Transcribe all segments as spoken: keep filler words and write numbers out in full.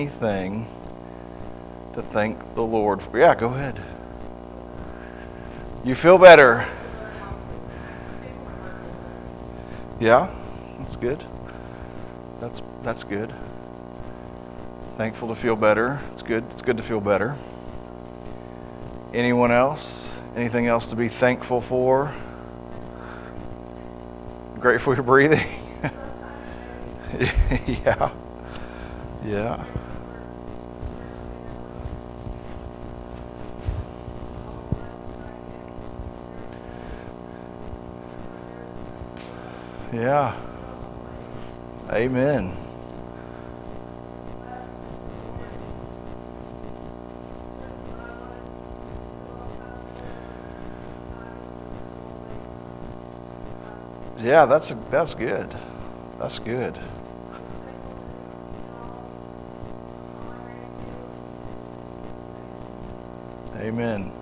anything to thank the Lord for. Yeah, go ahead. You feel better. Yeah, that's good. That's that's good. Thankful to feel better. It's good. It's good to feel better. Anyone else? Anything else to be thankful for? Grateful you're breathing. yeah. Yeah. Yeah. Amen. Yeah, that's that's good. That's good. Amen.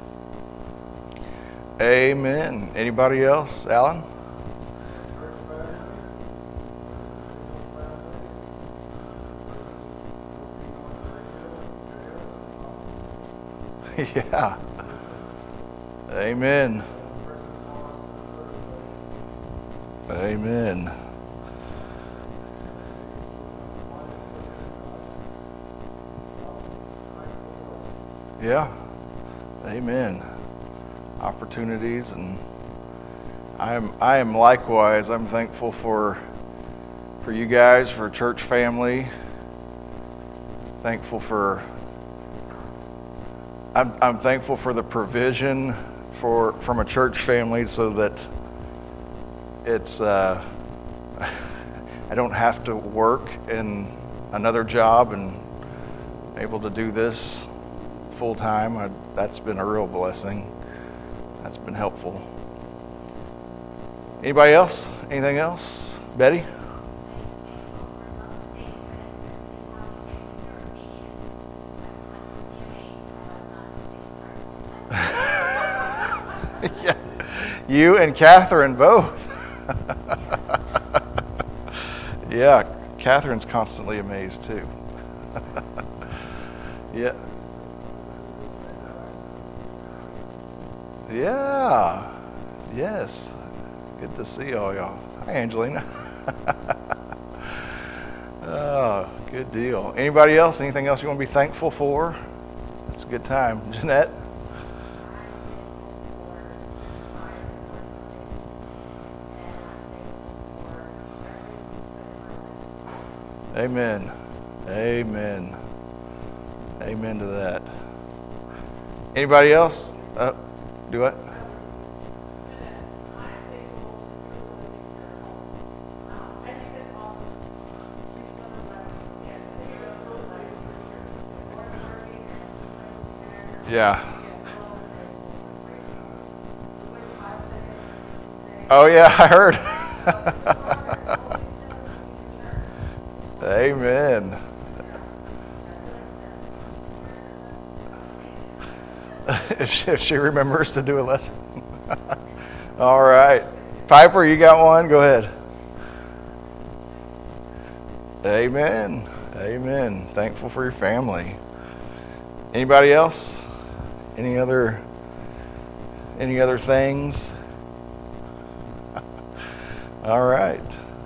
Amen. Anybody else? Alan? Yeah. Amen. Amen. Yeah. Amen. Opportunities, and I am I am likewise. I'm thankful for for you guys, for church family. Thankful for I'm I'm thankful for the provision for from a church family so that it's uh, I don't have to work in another job and able to do this full time. I, that's been a real blessing. That's been helpful. Anybody else? Anything else? Betty? Yeah. You and Catherine both. Yeah, Catherine's constantly amazed too. Yeah. Yeah. Yes. Good to see all y'all. Hi, Angelina. Oh, good deal. Anybody else? Anything else you want to be thankful for? It's a good time. Jeanette? Amen. Amen. Amen to that. Anybody else? Uh, do what? Yeah. Oh yeah, I heard. Amen. if, she, if she remembers to do a lesson. All right. Piper, you got one? Go ahead. Amen. Amen. Thankful for your family. Anybody else? Any other any other things? All right.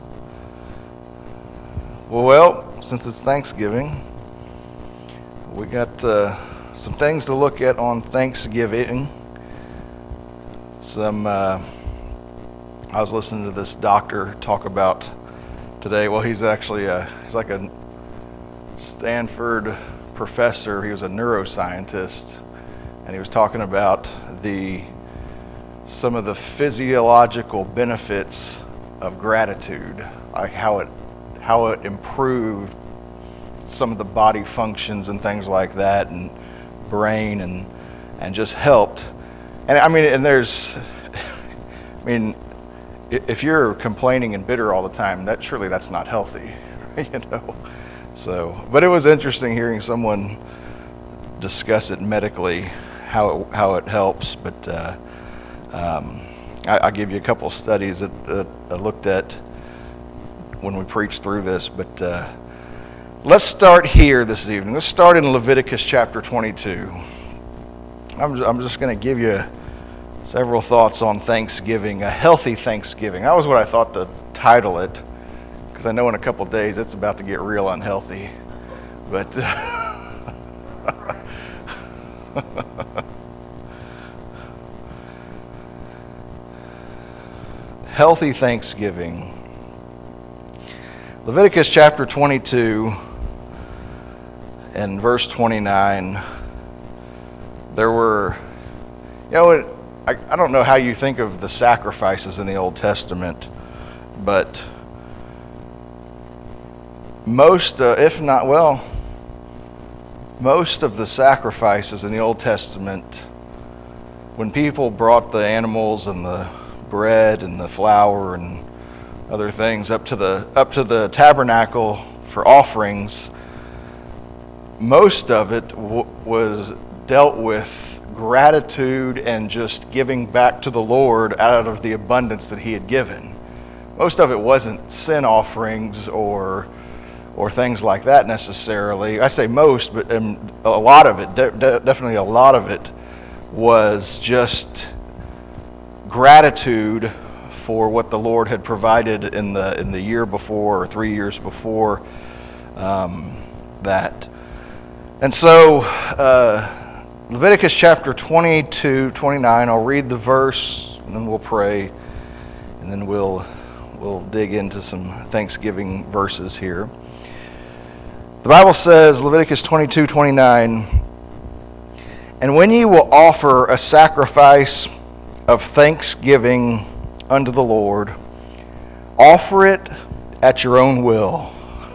Well, since it's Thanksgiving, we got uh, some things to look at on Thanksgiving. Some, uh, I was listening to this doctor talk about today. Well, he's actually a, he's like a Stanford professor. He was a neuroscientist, and he was talking about the some of the physiological benefits of gratitude, like how it how it improved some of the body functions and things like that, and brain, and and just helped. And I mean, and there's, I mean, if you're complaining and bitter all the time, that surely that's not healthy, you know. So, but it was interesting hearing someone discuss it medically, how it, how it helps. But uh, um, I, I'll give you a couple of studies that uh, I looked at when we preached through this. But uh, let's start here this evening. Let's start in Leviticus chapter twenty-two. I'm, I'm just going to give you several thoughts on Thanksgiving, a healthy Thanksgiving. That was what I thought to title it, because I know in a couple days it's about to get real unhealthy. But healthy Thanksgiving. Leviticus chapter twenty-two and verse twenty-nine. There were, you know, I, I don't know how you think of the sacrifices in the Old Testament, but most, uh, if not, well, most of the sacrifices in the Old Testament, when people brought the animals and the bread and the flour and other things up to the up to the tabernacle for offerings, most of it w- was dealt with gratitude and just giving back to the Lord out of the abundance that He had given. Most of it wasn't sin offerings or or things like that necessarily. I say most, but um, a lot of it, de- de- definitely a lot of it, was just gratitude for what the Lord had provided in the in the year before or three years before um, that. And so uh, Leviticus chapter twenty-two, twenty-nine, I'll read the verse and then we'll pray and then we'll we'll dig into some Thanksgiving verses here. The Bible says, Leviticus twenty-two, twenty-nine, "And when ye will offer a sacrifice of thanksgiving unto the Lord, offer it at your own will."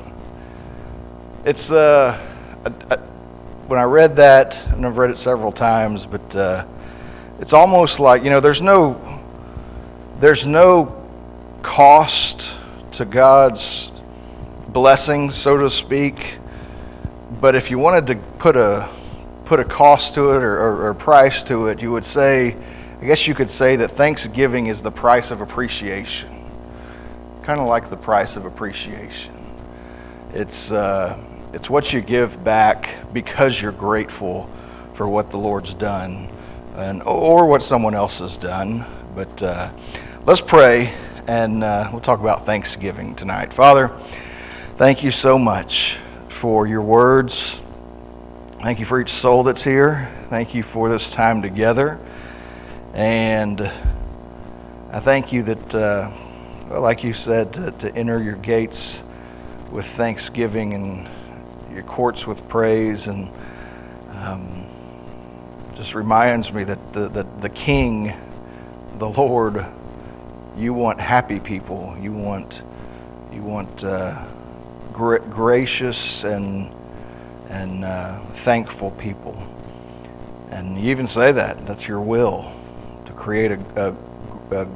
It's uh, a, a, when I read that, and I've read it several times, but uh, it's almost like, you know, there's no there's no cost to God's blessings, so to speak. But if you wanted to put a put a cost to it or, or, or price to it, you would say, I guess you could say that Thanksgiving is the price of appreciation. It's kind of like the price of appreciation. It's uh, it's what you give back because you're grateful for what the Lord's done, and or what someone else has done. But uh, let's pray, and uh, we'll talk about Thanksgiving tonight. Father, thank you so much for your words. Thank you for each soul that's here. Thank you for this time together. And I thank you that, uh, well, like you said, to, to enter your gates with thanksgiving and your courts with praise, and um, just reminds me that the, that the King, the Lord, you want happy people. You want you want uh, gra- gracious and and uh, thankful people. And you even say that that's your will, to create a a, a,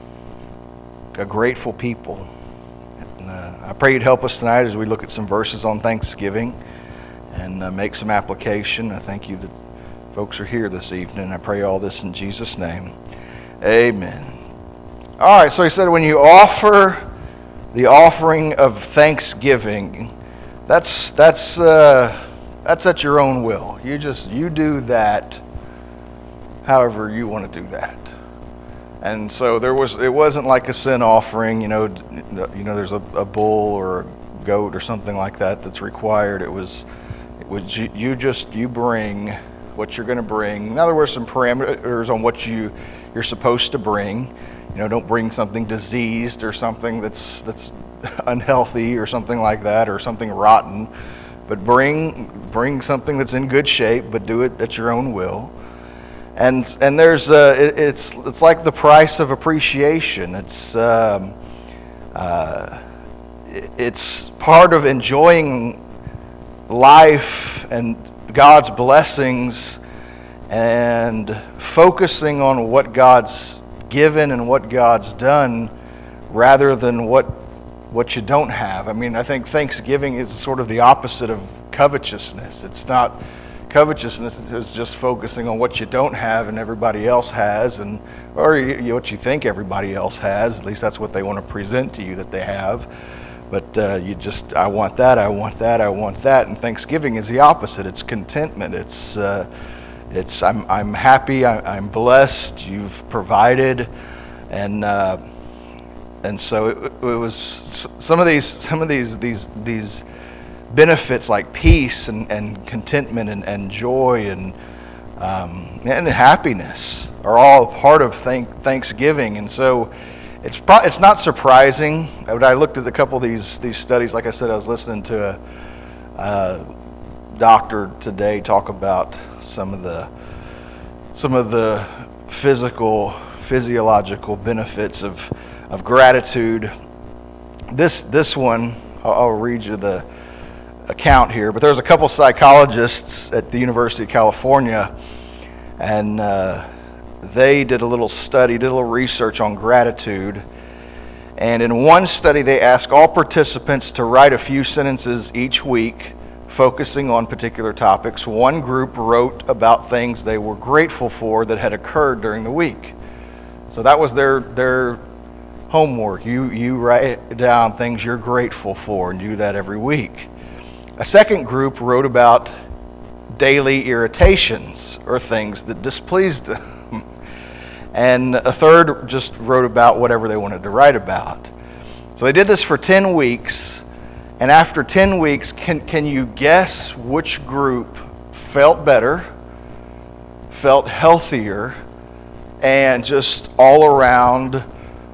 a grateful people. And, uh, I pray you'd help us tonight as we look at some verses on Thanksgiving and uh, make some application. I thank you that folks are here this evening. I pray all this in Jesus' name. Amen. All right, so he said when you offer the offering of thanksgiving, that's that's uh, that's at your own will. You just you do that however you want to do that. And so there was it wasn't like a sin offering, you know, you know there's a, a bull or a goat or something like that that's required. It was it was you, you just you bring what you're going to bring. Now there were some parameters on what you you're supposed to bring. You know, don't bring something diseased or something that's that's unhealthy or something like that, or something rotten. But bring bring something that's in good shape, but do it at your own will. And and there's uh, it, it's it's like the price of appreciation. It's um, uh, it's part of enjoying life and God's blessings and focusing on what God's given and what God's done, rather than what what you don't have. I mean, I think Thanksgiving is sort of the opposite of covetousness. It's not covetousness is just focusing on what you don't have and everybody else has, and or you, you, what you think everybody else has. At least that's what they want to present to you that they have. But uh, you just, I want that, I want that, I want that. And Thanksgiving is the opposite. It's contentment. It's, uh, it's I'm, I'm happy, I, I'm blessed, you've provided. And uh, and so it, it was some of these, some of these, these, these benefits like peace and, and contentment and, and joy and um, and happiness are all part of thank, Thanksgiving. And so it's pro- it's not surprising. When I looked at a couple of these these studies, like I said, I was listening to a, a doctor today talk about some of the some of the physical physiological benefits of of gratitude. This this one, I'll, I'll read you the account here, but there's a couple psychologists at the University of California, and uh, they did a little study, did a little research on gratitude. And in one study, they asked all participants to write a few sentences each week, focusing on particular topics. One group wrote about things they were grateful for that had occurred during the week. So that was their their homework. You you write down things you're grateful for, and do that every week. A second group wrote about daily irritations or things that displeased them. And a third just wrote about whatever they wanted to write about. So they did this for ten weeks. And after ten weeks, can, can you guess which group felt better, felt healthier, and just all around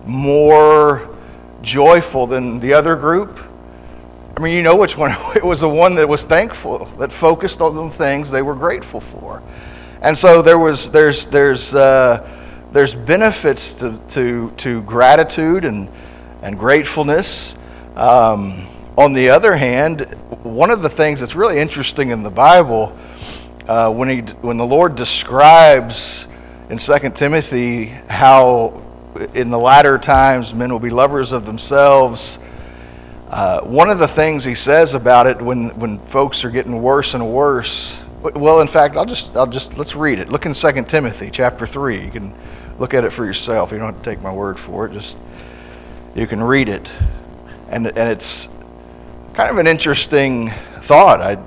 more joyful than the other group? I mean, you know which one. It was the one that was thankful, that focused on the things they were grateful for. And so there was, there's, there's, uh, there's benefits to, to, to gratitude and, and gratefulness. Um, on the other hand, one of the things that's really interesting in the Bible, uh, when he, when the Lord describes in Second Timothy how in the latter times men will be lovers of themselves. Uh, one of the things he says about it when, when folks are getting worse and worse, well, in fact, I'll just, I'll just, let's read it. Look in Second Timothy chapter three. You can look at it for yourself. You don't have to take my word for it. Just, you can read it. And, and it's kind of an interesting thought. I,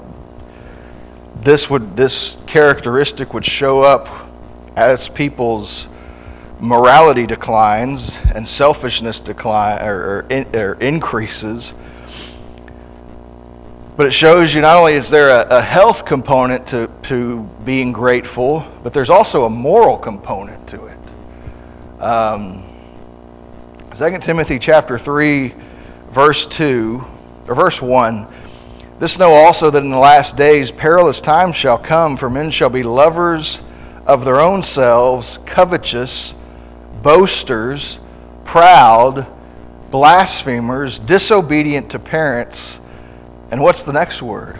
this would, this characteristic would show up as people's morality declines and selfishness decline or, or, in, or increases. But it shows you not only is there a, a health component to, to being grateful, but there's also a moral component to it. Um, Second Timothy chapter three, verse two, or verse one, this know also that in the last days perilous times shall come, for men shall be lovers of their own selves, covetous, boasters, proud, blasphemers, disobedient to parents, and what's the next word?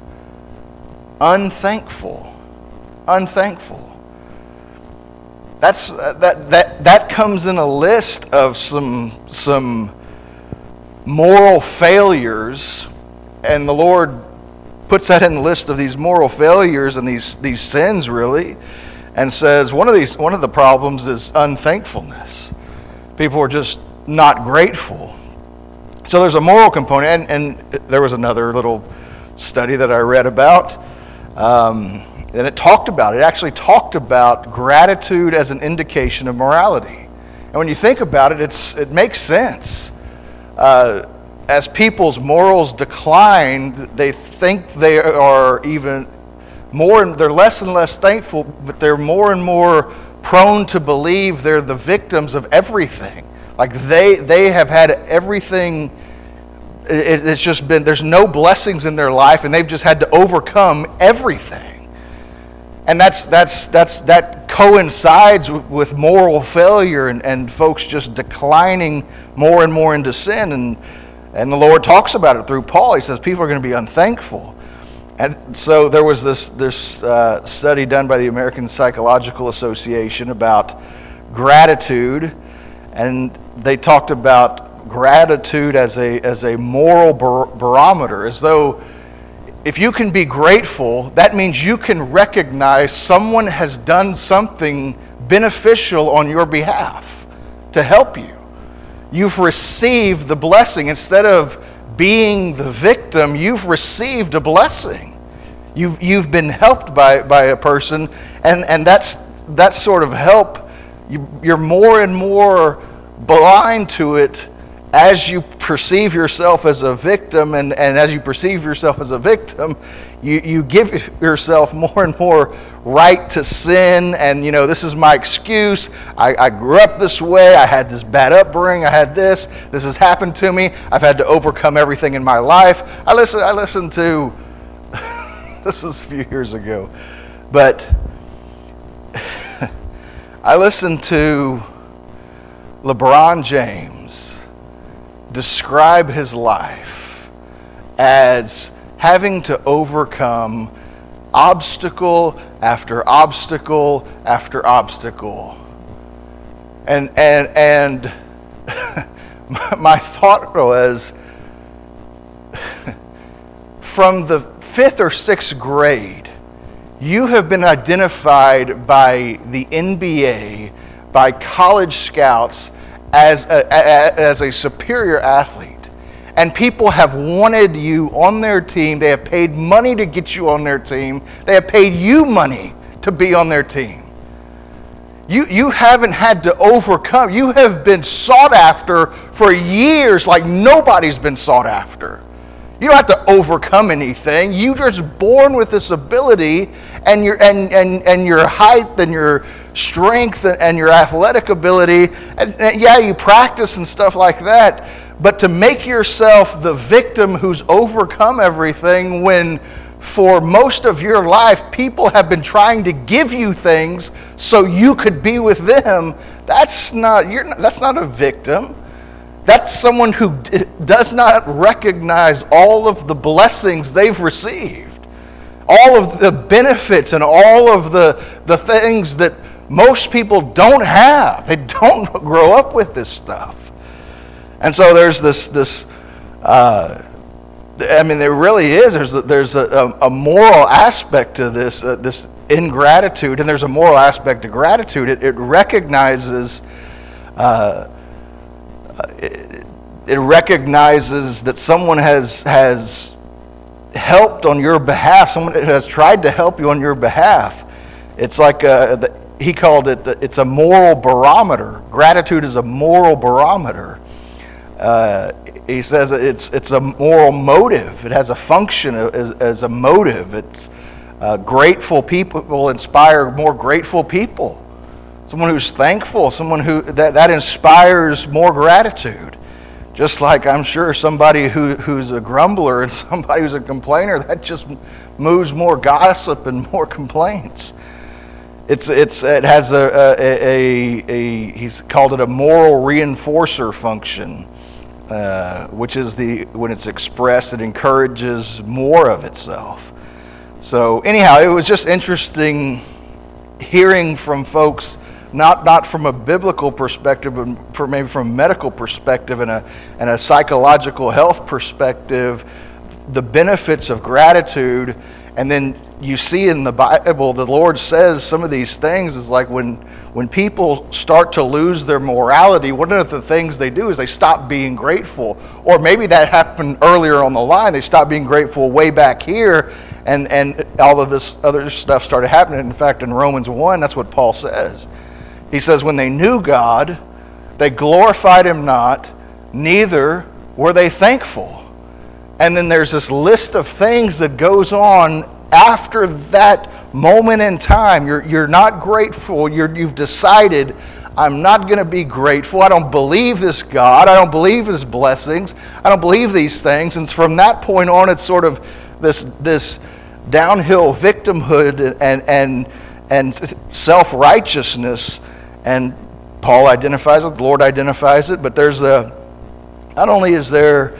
Unthankful. Unthankful. That's uh, that that that comes in a list of some some moral failures, and the Lord puts that in the list of these moral failures and these these sins really. And says one of these, one of the problems is unthankfulness. People are just not grateful. So there's a moral component, and, and there was another little study that I read about, um, and it talked about it. Actually talked about gratitude as an indication of morality. And when you think about it, it's it makes sense. Uh, as people's morals decline, they think they are even. More, they're less and less thankful, but they're more and more prone to believe they're the victims of everything. Like they they have had everything. It, it's just been, there's no blessings in their life, and they've just had to overcome everything. And that's that's that's that coincides with moral failure and, and folks just declining more and more into sin. And and the Lord talks about it through Paul. He says people are going to be unthankful. And so there was this this uh, study done by the American Psychological Association about gratitude, and they talked about gratitude as a as a moral bar- barometer, as though if you can be grateful, that means you can recognize someone has done something beneficial on your behalf to help you. You've received the blessing instead of being the victim, you've received a blessing. You've, you've been helped by, by a person, and, and that's, that sort of help, you, you're more and more blind to it as you perceive yourself as a victim, and, and as you perceive yourself as a victim, you, you give yourself more and more right to sin, and you know, this is my excuse. I, I grew up this way, I had this bad upbringing, I had this, this has happened to me, I've had to overcome everything in my life. I listen, I listened to, this was a few years ago, but I listened to LeBron James describe his life as having to overcome obstacle after obstacle after obstacle. And and and my, my thought was, from the fifth or sixth grade, you have been identified by the N B A, by college scouts, as a, a, as a superior athlete. And people have wanted you on their team. They have paid money to get you on their team. They have paid you money to be on their team. You, you haven't had to overcome. You have been sought after for years like nobody's been sought after. You don't have to overcome anything. You're just born with this ability, and your and, and, and your height and your strength and, and your athletic ability. And, and yeah, you practice and stuff like that. But to make yourself the victim who's overcome everything, when for most of your life people have been trying to give you things so you could be with them, that's not you're not, that's not a victim. That's someone who d- does not recognize all of the blessings they've received, all of the benefits and all of the, the things that most people don't have. They don't grow up with this stuff. And so there's this, this uh, I mean, there really is. There's a, there's a, a moral aspect to this, uh, this ingratitude, and there's a moral aspect to gratitude. It, it recognizes uh, It, it recognizes that someone has has helped on your behalf. Someone has tried to help you on your behalf. It's like a, the, he called it. It's a moral barometer. Gratitude is a moral barometer. Uh, he says it's it's a moral motive. It has a function as, as a motive. It's uh, grateful people will inspire more grateful people. Someone who's thankful, someone who that, that inspires more gratitude. Just like I'm sure somebody who, who's a grumbler and somebody who's a complainer, that just moves more gossip and more complaints. It's it's it has a a, a, a he's called it a moral reinforcer function, uh, which is the when it's expressed, it encourages more of itself. So anyhow, it was just interesting hearing from folks. Not not from a biblical perspective, but for maybe from a medical perspective and a and a psychological health perspective, the benefits of gratitude. And then you see in the Bible, the Lord says some of these things is like when when people start to lose their morality, one of the things they do is they stop being grateful. Or maybe that happened earlier on the line. They stopped being grateful way back here, and, and all of this other stuff started happening. In fact, in Romans one, that's what Paul says. He says, when they knew God, they glorified Him not, neither were they thankful. And then there's this list of things that goes on after that moment in time. You're, you're not grateful. You're, you've decided, I'm not going to be grateful. I don't believe this God. I don't believe His blessings. I don't believe these things. And from that point on, it's sort of this, this downhill victimhood and, and, and self-righteousness. And Paul identifies it, the Lord identifies it, but there's a, not only is there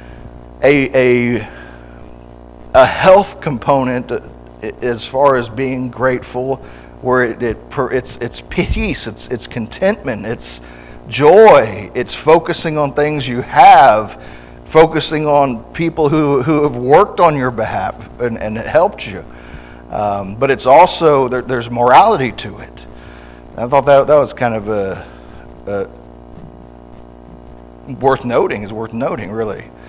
a, a, a health component as far as being grateful, where it, it it's it's peace, it's it's contentment, it's joy, it's focusing on things you have, focusing on people who, who have worked on your behalf and, and helped you. Um, but it's also, there, there's morality to it. I thought that that was kind of a, a worth noting. Is worth noting, really.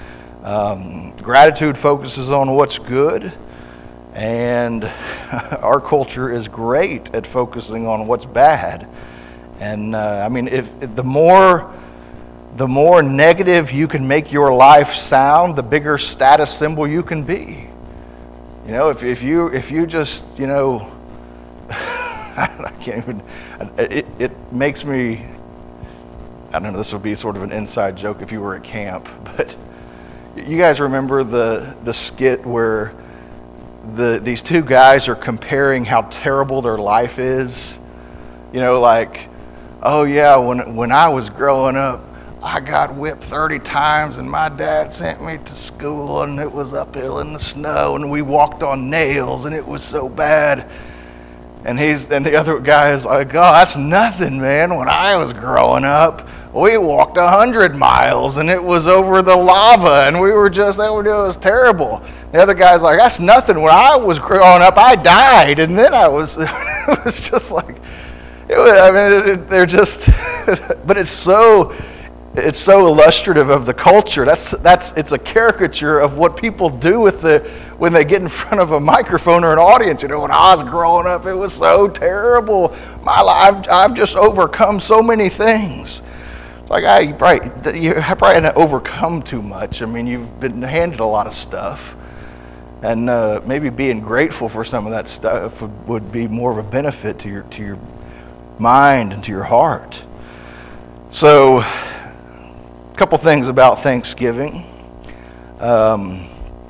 Um, gratitude focuses on what's good, and our culture is great at focusing on what's bad. And uh, I mean, if, if the more the more negative you can make your life sound, the bigger status symbol you can be. You know, if if you if you just you know, I can't even. It it makes me. I don't know. This would be sort of an inside joke if you were at camp, but you guys remember the the skit where the these two guys are comparing how terrible their life is. You know, like, oh yeah, when when I was growing up, I got whipped thirty times, and my dad sent me to school, and it was uphill in the snow, and we walked on nails, and it was so bad. And he's and the other guy is like, oh, that's nothing, man. When I was growing up, we walked a hundred miles, and it was over the lava, and we were just, that was terrible. The other guy's like, that's nothing. When I was growing up, I died, and then I was, it was just like, it was, I mean, it, it, they're just, but it's so, it's so illustrative of the culture. That's that's it's a caricature of what people do with the when they get in front of a microphone or an audience. You know, when I was growing up, it was so terrible. My life, I've just overcome so many things. It's like, I right, you probably haven't overcome too much. I mean, you've been handed a lot of stuff, and uh, maybe being grateful for some of that stuff would, would be more of a benefit to your to your mind and to your heart. So, a couple things about Thanksgiving. Um,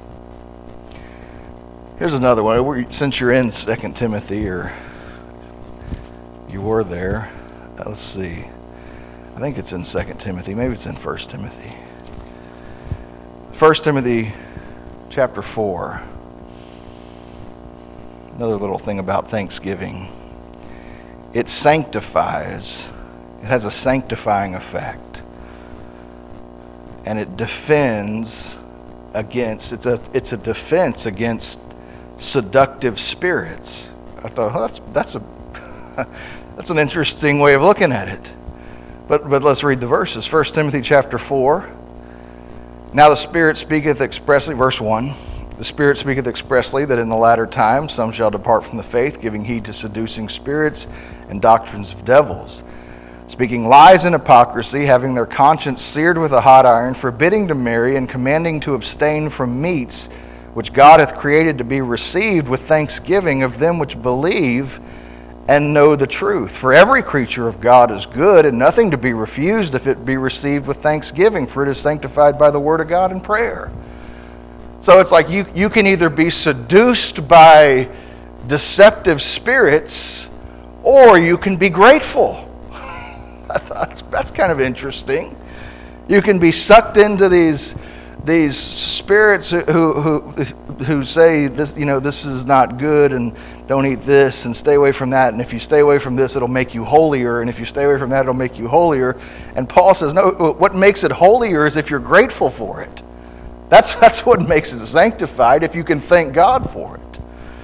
here's another one. Since you're in Second Timothy, or you were there, let's see. I think it's in Second Timothy. Maybe it's in First Timothy. First Timothy chapter four. Another little thing about Thanksgiving. It sanctifies. It has a sanctifying effect. And it defends against, it's a it's a defense against seductive spirits. I thought, oh, that's that's a that's an interesting way of looking at it. But but let's read the verses. First Timothy chapter four. Now the Spirit speaketh expressly, verse one. The Spirit speaketh expressly that in the latter times some shall depart from the faith, giving heed to seducing spirits and doctrines of devils, speaking lies and hypocrisy, having their conscience seared with a hot iron, forbidding to marry, and commanding to abstain from meats which God hath created to be received with thanksgiving of them which believe and know the truth. For every creature of God is good, and nothing to be refused if it be received with thanksgiving, for it is sanctified by the word of God and prayer. So it's like you, you can either be seduced by deceptive spirits, or you can be grateful. I thought that's, that's kind of interesting. You can be sucked into these these spirits who who who say this, you know, this is not good, and don't eat this, and stay away from that. And if you stay away from this, it'll make you holier. And if you stay away from that, it'll make you holier. And Paul says, no, what makes it holier is if you're grateful for it. That's that's what makes it sanctified, if you can thank God for it.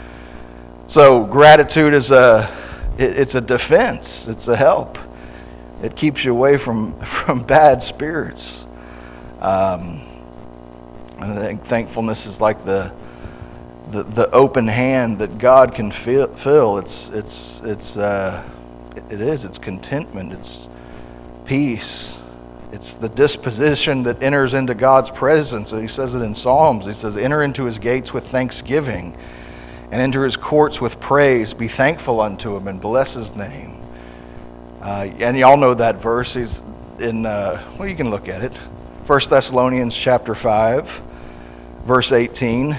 So gratitude is a it, it's a defense. It's a help. It keeps you away from, from bad spirits. Um, and I think thankfulness is like the, the the open hand that God can feel. fill. It's it's it's uh, it is. It's contentment. It's peace. It's the disposition that enters into God's presence. He says it in Psalms. He says, "Enter into His gates with thanksgiving, and enter His courts with praise. Be thankful unto Him and bless His name." Uh, and y'all know that verse. He's in, uh, well, you can look at it. First Thessalonians chapter five, verse eighteen.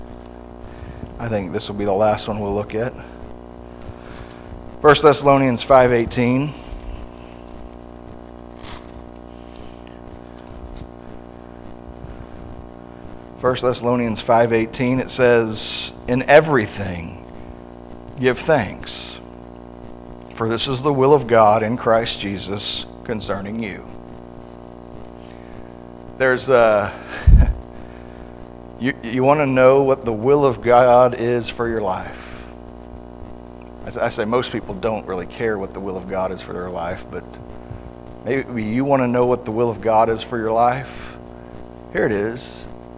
I think this will be the last one we'll look at. First Thessalonians five eighteen. First Thessalonians five eighteen, it says, "In everything give thanks, for this is the will of God in Christ Jesus concerning you." There's a, you, you want to know what the will of God is for your life. I say most people don't really care what the will of God is for their life, but maybe you want to know what the will of God is for your life. Here it is.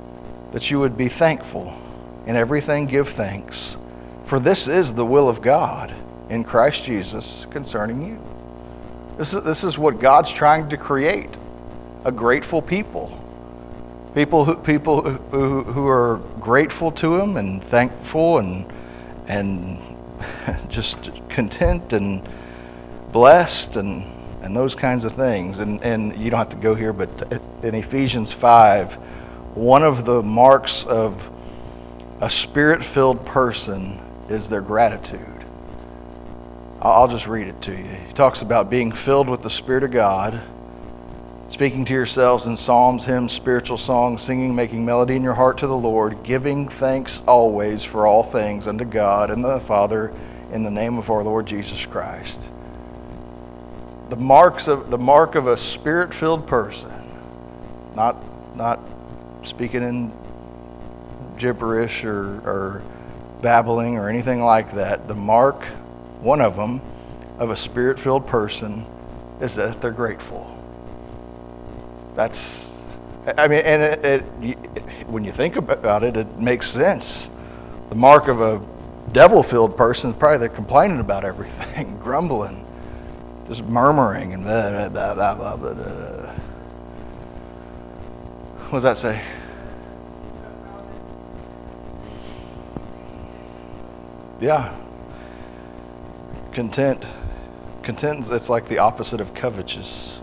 that you would be thankful. In everything give thanks, for this is the will of God in Christ Jesus concerning you. This is, this is what God's trying to create, a grateful people. People who people who, who are grateful to Him and thankful and and just content and blessed and and those kinds of things. And and you don't have to go here, but in Ephesians five, one of the marks of a Spirit-filled person is their gratitude. I'll just read it to you. He talks about being filled with the Spirit of God, speaking to yourselves in psalms, hymns, spiritual songs, singing, making melody in your heart to the Lord, giving thanks always for all things unto God and the Father in the name of our Lord Jesus Christ. The marks of the mark of a Spirit-filled person, not not speaking in gibberish or, or babbling or anything like that. The mark, one of them, of a Spirit-filled person is that they're grateful. That's, I mean, and it, it, when you think about it, it makes sense. The mark of a devil-filled person is probably they're complaining about everything, grumbling, just murmuring and blah, blah, blah, blah, blah, blah. What does that say? Yeah. Content. Content, it's like the opposite of covetous.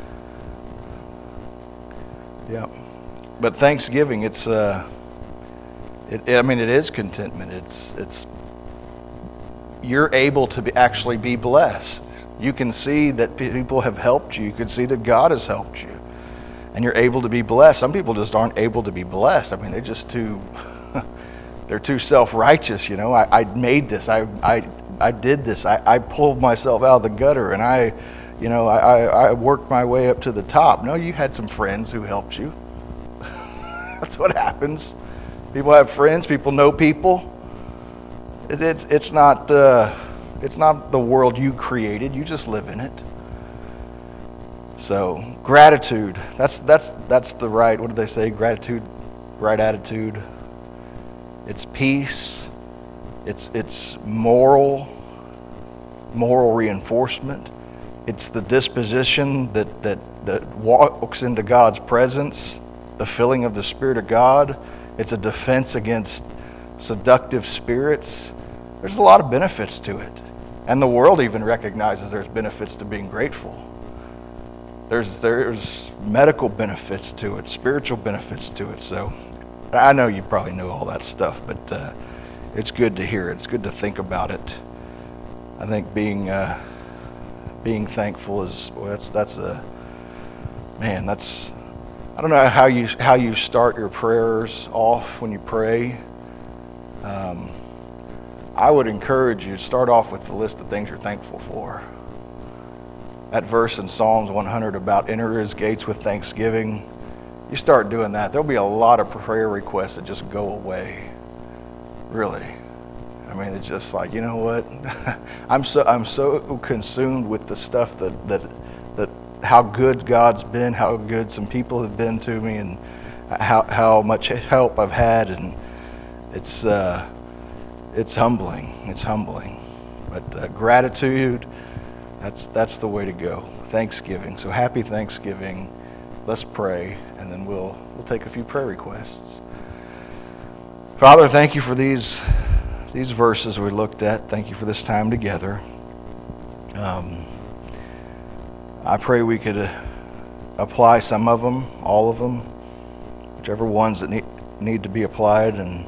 Yeah. But Thanksgiving, it's uh it, I mean it is contentment. It's it's you're able to be, actually be blessed. You can see that people have helped you. You can see that God has helped you. And you're able to be blessed. Some people just aren't able to be blessed. I mean, they're just too they're too self-righteous, you know. I, I made this. I I I did this. I, I pulled myself out of the gutter and I You know, I, I, I worked my way up to the top. No, you had some friends who helped you. That's what happens. People have friends. People know people. It, it's it's not uh, it's not the world you created. You just live in it. So gratitude. That's that's that's the right. What do they say? Gratitude, right attitude. It's peace. It's it's moral moral reinforcement. It's the disposition that, that, that walks into God's presence, the filling of the Spirit of God. It's a defense against seductive spirits. There's a lot of benefits to it. And the world even recognizes there's benefits to being grateful. There's, there's medical benefits to it, spiritual benefits to it. So I know you probably know all that stuff, but uh, it's good to hear it. It's good to think about it. I think being... Uh, Being thankful is well, that's that's a man. That's I don't know how you how you start your prayers off when you pray. Um, I would encourage you to start off with the list of things you're thankful for. That verse in Psalms one hundred about enter His gates with thanksgiving. You start doing that, there'll be a lot of prayer requests that just go away. Really. I mean, it's just like, you know what? I'm so I'm so consumed with the stuff that, that that how good God's been, how good some people have been to me, and how how much help I've had, and it's uh, it's humbling. It's humbling. But uh, gratitude, that's that's the way to go. Thanksgiving. So happy Thanksgiving. Let's pray, and then we'll we'll take a few prayer requests. Father, thank you for these. These verses we looked at. Thank you for this time together. Um, I pray we could uh, apply some of them, all of them, whichever ones that need, need to be applied, and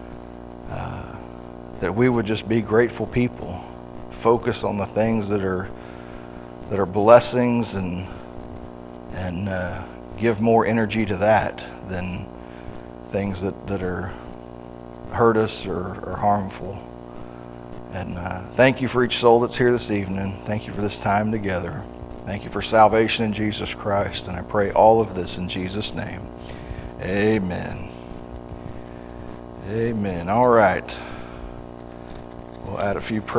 uh, that we would just be grateful people. Focus on the things that are that are blessings, and and uh, give more energy to that than things that, that are hurt us or, or harmful. And uh, thank you for each soul that's here this evening. Thank you for this time together. Thank you for salvation in Jesus Christ. And I pray all of this in Jesus' name. Amen. Amen. All right. We'll add a few prayers.